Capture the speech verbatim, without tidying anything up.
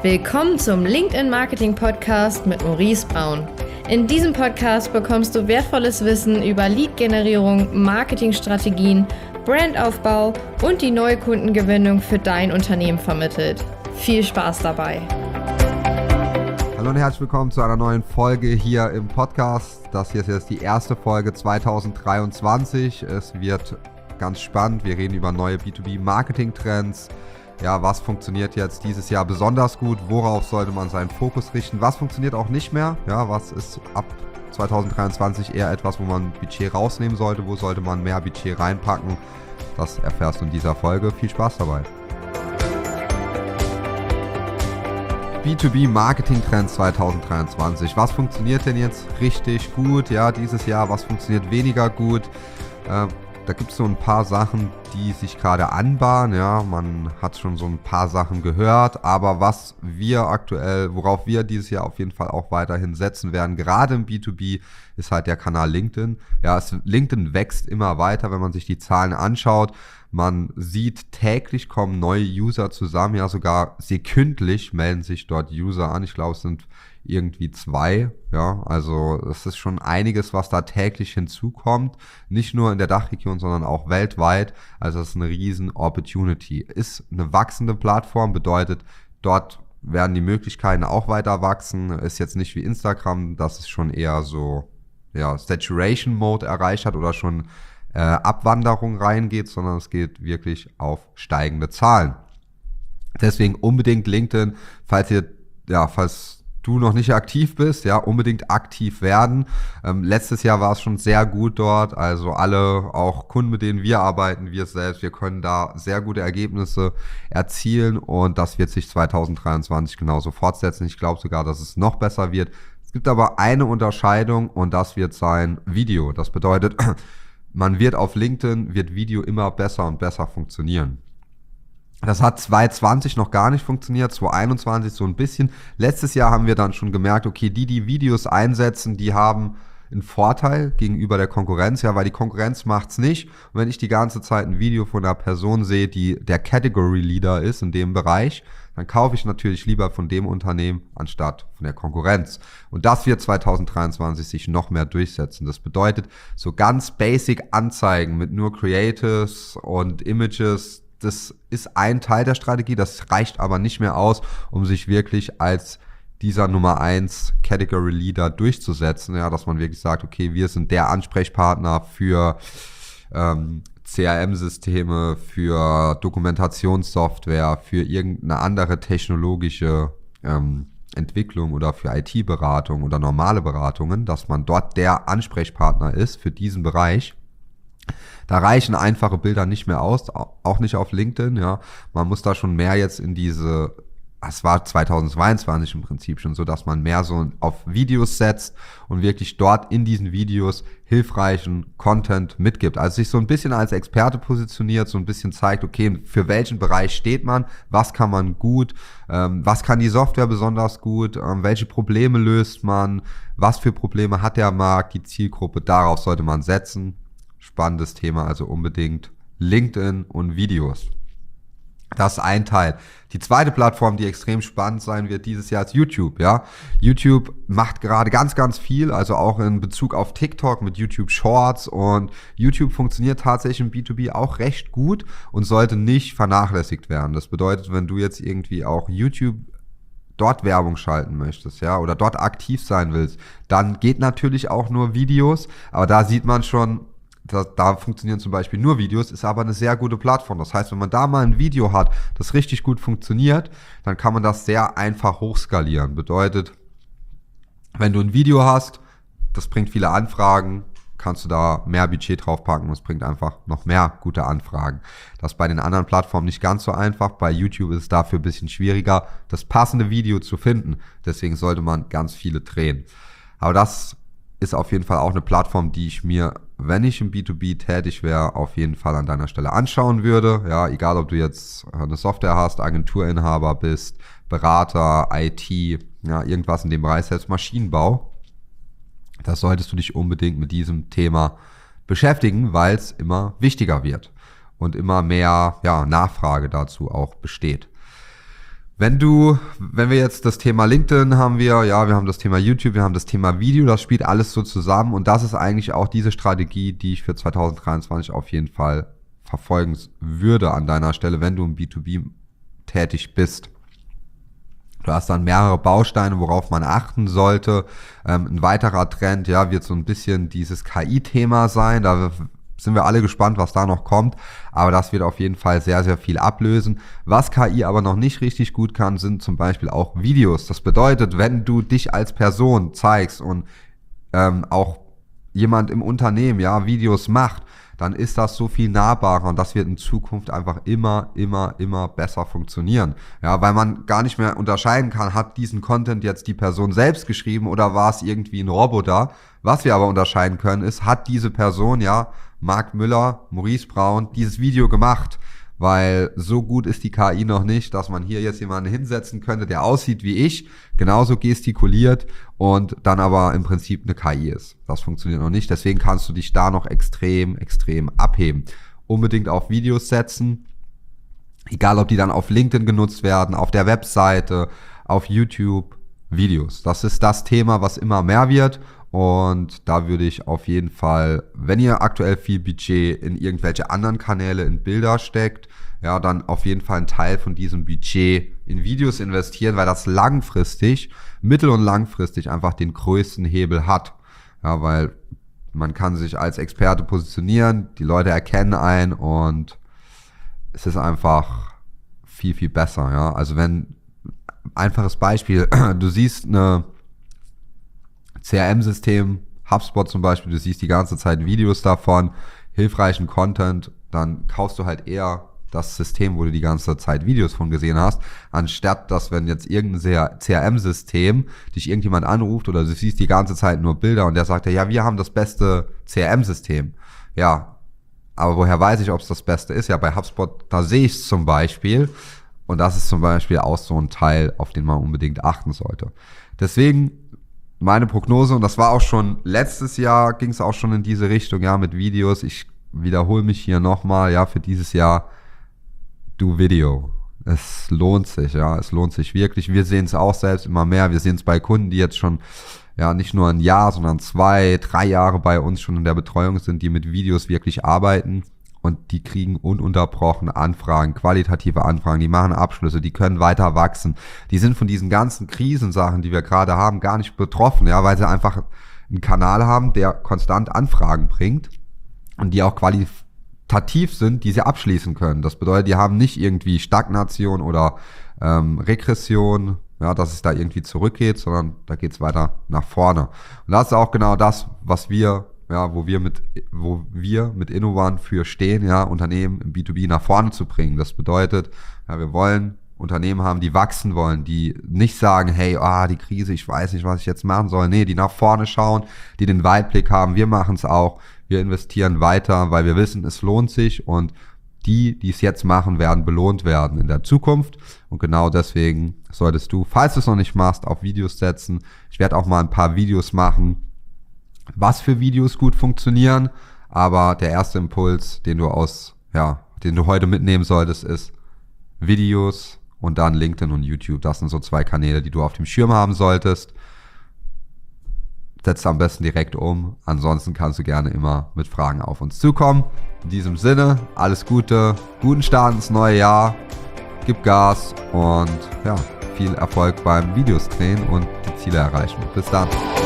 Willkommen zum LinkedIn Marketing Podcast mit Maurice Braun. In diesem Podcast bekommst du wertvolles Wissen über Lead-Generierung, Marketingstrategien, Brandaufbau und die neue Kundengewinnung für dein Unternehmen vermittelt. Viel Spaß dabei! Hallo und herzlich willkommen zu einer neuen Folge hier im Podcast. Das hier ist jetzt die erste Folge zwanzig dreiundzwanzig. Es wird ganz spannend. Wir reden über neue B zwei B Marketing-Trends. Ja, was funktioniert jetzt dieses Jahr besonders gut? Worauf sollte man seinen Fokus richten? Was funktioniert auch nicht mehr? Ja, was ist ab zwanzig dreiundzwanzig eher etwas, wo man Budget rausnehmen sollte? Wo sollte man mehr Budget reinpacken? Das erfährst du in dieser Folge. Viel Spaß dabei. B zwei B Marketing Trends zwanzig dreiundzwanzig. Was funktioniert denn jetzt richtig gut? Ja, dieses Jahr, was funktioniert weniger gut? Äh, Da gibt es so ein paar Sachen, die sich gerade anbahnen. Ja, man hat schon so ein paar Sachen gehört, aber was wir aktuell, worauf wir dieses Jahr auf jeden Fall auch weiterhin setzen werden, gerade im B zwei B, ist halt der Kanal LinkedIn. Ja, es, LinkedIn wächst immer weiter, wenn man sich die Zahlen anschaut. Man sieht, täglich kommen neue User zusammen, ja sogar sekündlich melden sich dort User an. Ich glaube, es sind irgendwie zwei, ja, also es ist schon einiges, was da täglich hinzukommt, nicht nur in der Dachregion, sondern auch weltweit, also es ist eine riesen Opportunity. Ist eine wachsende Plattform, bedeutet, dort werden die Möglichkeiten auch weiter wachsen, ist jetzt nicht wie Instagram, dass es schon eher so, ja, Saturation Mode erreicht hat oder schon äh, Abwanderung reingeht, sondern es geht wirklich auf steigende Zahlen. Deswegen unbedingt LinkedIn, falls ihr, ja, falls du noch nicht aktiv bist, ja, unbedingt aktiv werden. Ähm, letztes Jahr war es schon sehr gut dort, also alle, auch Kunden, mit denen wir arbeiten, wir selbst, wir können da sehr gute Ergebnisse erzielen und das wird sich zwanzig dreiundzwanzig genauso fortsetzen. Ich glaube sogar, dass es noch besser wird. Es gibt aber eine Unterscheidung und das wird sein Video. Das bedeutet, man wird auf LinkedIn, wird Video immer besser und besser funktionieren. Das hat zwanzig zwanzig noch gar nicht funktioniert, zwanzig einundzwanzig so ein bisschen. Letztes Jahr haben wir dann schon gemerkt, okay, die, die Videos einsetzen, die haben einen Vorteil gegenüber der Konkurrenz, ja, weil die Konkurrenz macht's nicht. Und wenn ich die ganze Zeit ein Video von einer Person sehe, die der Category Leader ist in dem Bereich, dann kaufe ich natürlich lieber von dem Unternehmen anstatt von der Konkurrenz. Und das wird zwanzig dreiundzwanzig sich noch mehr durchsetzen. Das bedeutet, so ganz basic Anzeigen mit nur Creatives und Images, das ist ein Teil der Strategie, das reicht aber nicht mehr aus, um sich wirklich als dieser Nummer eins Category Leader durchzusetzen, ja, dass man wirklich sagt, okay, wir sind der Ansprechpartner für ähm, C R M-Systeme, für Dokumentationssoftware, für irgendeine andere technologische ähm, Entwicklung oder für I T-Beratung oder normale Beratungen, dass man dort der Ansprechpartner ist für diesen Bereich. Da reichen einfache Bilder nicht mehr aus, auch nicht auf LinkedIn, ja. Man muss da schon mehr jetzt in diese, es war zwanzig zweiundzwanzig im Prinzip schon so, dass man mehr so auf Videos setzt und wirklich dort in diesen Videos hilfreichen Content mitgibt. Also sich so ein bisschen als Experte positioniert, so ein bisschen zeigt, okay, für welchen Bereich steht man, was kann man gut, ähm, was kann die Software besonders gut, ähm, welche Probleme löst man, was für Probleme hat der Markt, die Zielgruppe, darauf sollte man setzen. Spannendes Thema, also unbedingt LinkedIn und Videos. Das ist ein Teil. Die zweite Plattform, die extrem spannend sein wird dieses Jahr, ist YouTube. Ja, YouTube macht gerade ganz, ganz viel, also auch in Bezug auf TikTok mit YouTube Shorts, und YouTube funktioniert tatsächlich im B zwei B auch recht gut und sollte nicht vernachlässigt werden. Das bedeutet, wenn du jetzt irgendwie auch YouTube dort Werbung schalten möchtest, ja, oder dort aktiv sein willst, dann geht natürlich auch nur Videos, aber da sieht man schon, Da, da funktionieren zum Beispiel nur Videos, ist aber eine sehr gute Plattform. Das heißt, wenn man da mal ein Video hat, das richtig gut funktioniert, dann kann man das sehr einfach hochskalieren. Bedeutet, wenn du ein Video hast, das bringt viele Anfragen, kannst du da mehr Budget draufpacken und es bringt einfach noch mehr gute Anfragen. Das ist bei den anderen Plattformen nicht ganz so einfach. Bei YouTube ist es dafür ein bisschen schwieriger, das passende Video zu finden. Deswegen sollte man ganz viele drehen. Aber das ist auf jeden Fall auch eine Plattform, die ich mir, wenn ich im B zwei B tätig wäre, auf jeden Fall an deiner Stelle anschauen würde. Ja, egal ob du jetzt eine Software hast, Agenturinhaber bist, Berater, I T, ja, irgendwas in dem Bereich, selbst Maschinenbau. Das solltest du dich unbedingt mit diesem Thema beschäftigen, weil es immer wichtiger wird und immer mehr, ja, Nachfrage dazu auch besteht. Wenn du, wenn wir jetzt das Thema LinkedIn haben wir, ja, wir haben das Thema YouTube, wir haben das Thema Video, das spielt alles so zusammen und das ist eigentlich auch diese Strategie, die ich für zwanzig dreiundzwanzig auf jeden Fall verfolgen würde an deiner Stelle, wenn du im B zwei B tätig bist. Du hast dann mehrere Bausteine, worauf man achten sollte. Ähm, ein weiterer Trend, ja, wird so ein bisschen dieses K I-Thema sein. Da sind wir alle gespannt, was da noch kommt. Aber das wird auf jeden Fall sehr, sehr viel ablösen. Was K I aber noch nicht richtig gut kann, sind zum Beispiel auch Videos. Das bedeutet, wenn du dich als Person zeigst und ähm, auch jemand im Unternehmen, ja, Videos macht, dann ist das so viel nahbarer und das wird in Zukunft einfach immer, immer, immer besser funktionieren. Ja, weil man gar nicht mehr unterscheiden kann, hat diesen Content jetzt die Person selbst geschrieben oder war es irgendwie ein Roboter. Was wir aber unterscheiden können, ist, hat diese Person, ja, Marc Müller, Maurice Braun, dieses Video gemacht, weil so gut ist die K I noch nicht, dass man hier jetzt jemanden hinsetzen könnte, der aussieht wie ich, genauso gestikuliert und dann aber im Prinzip eine K I ist. Das funktioniert noch nicht, deswegen kannst du dich da noch extrem, extrem abheben. Unbedingt auf Videos setzen, egal ob die dann auf LinkedIn genutzt werden, auf der Webseite, auf YouTube, Videos. Das ist das Thema, was immer mehr wird. Und da würde ich auf jeden Fall, wenn ihr aktuell viel Budget in irgendwelche anderen Kanäle, in Bilder steckt, ja, dann auf jeden Fall einen Teil von diesem Budget in Videos investieren, weil das langfristig, mittel- und langfristig einfach den größten Hebel hat. Ja, weil man kann sich als Experte positionieren, die Leute erkennen einen und es ist einfach viel, viel besser. Ja, also wenn, einfaches Beispiel, du siehst eine C R M-System, HubSpot zum Beispiel, du siehst die ganze Zeit Videos davon, hilfreichen Content, dann kaufst du halt eher das System, wo du die ganze Zeit Videos von gesehen hast, anstatt dass, wenn jetzt irgendein C R M-System dich irgendjemand anruft oder du siehst die ganze Zeit nur Bilder und der sagt ja, wir haben das beste C R M-System. Ja, aber woher weiß ich, ob es das Beste ist? Ja, bei HubSpot, da sehe ich es zum Beispiel und das ist zum Beispiel auch so ein Teil, auf den man unbedingt achten sollte. Deswegen meine Prognose, und das war auch schon letztes Jahr, ging es auch schon in diese Richtung, ja, mit Videos. Ich wiederhole mich hier nochmal, ja, für dieses Jahr, do Video. Es lohnt sich, ja, es lohnt sich wirklich. Wir sehen es auch selbst immer mehr. Wir sehen es bei Kunden, die jetzt schon, ja, nicht nur ein Jahr, sondern zwei, drei Jahre bei uns schon in der Betreuung sind, die mit Videos wirklich arbeiten. Und die kriegen ununterbrochen Anfragen, qualitative Anfragen, die machen Abschlüsse, die können weiter wachsen. Die sind von diesen ganzen Krisensachen, die wir gerade haben, gar nicht betroffen, ja, weil sie einfach einen Kanal haben, der konstant Anfragen bringt und die auch qualitativ sind, die sie abschließen können. Das bedeutet, die haben nicht irgendwie Stagnation oder ähm, Regression, ja, dass es da irgendwie zurückgeht, sondern da geht's weiter nach vorne. Und das ist auch genau das, was wir ja, wo wir mit, wo wir mit Innovan für stehen, ja, Unternehmen im B zwei B nach vorne zu bringen. Das bedeutet, ja, wir wollen Unternehmen haben, die wachsen wollen, die nicht sagen, hey, ah, die Krise, ich weiß nicht, was ich jetzt machen soll. Nee, die nach vorne schauen, die den Weitblick haben. Wir machen es auch. Wir investieren weiter, weil wir wissen, es lohnt sich und die, die es jetzt machen, werden belohnt werden in der Zukunft. Und genau deswegen solltest du, falls du es noch nicht machst, auf Videos setzen. Ich werde auch mal ein paar Videos machen, was für Videos gut funktionieren, aber der erste Impuls, den du aus, ja, den du heute mitnehmen solltest, ist Videos und dann LinkedIn und YouTube. Das sind so zwei Kanäle, die du auf dem Schirm haben solltest. Setz am besten direkt um. Ansonsten kannst du gerne immer mit Fragen auf uns zukommen. In diesem Sinne, alles Gute, guten Start ins neue Jahr, gib Gas und ja, viel Erfolg beim Videos drehen und die Ziele erreichen. Bis dann.